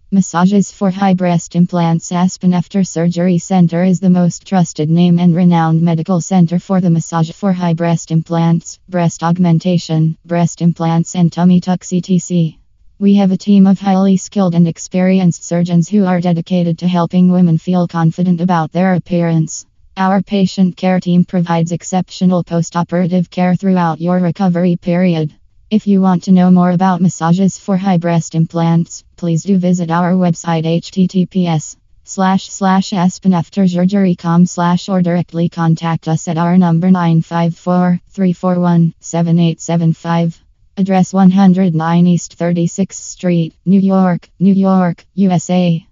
Massages for high breast implants. Aspen After Surgery Center is the most trusted name and renowned medical center for the massage for high breast implants, breast augmentation, breast implants, and tummy tucks etc. We have a team of highly skilled and experienced surgeons who are dedicated to helping women feel confident about their appearance. Our patient care team provides exceptional post-operative care throughout your recovery period. If you want to know more about massages for high breast implants, please do visit our website https://aspenaftersurgery.com/ or directly contact us at our number 954-341-7875. Address 109 East 36th Street, New York, USA.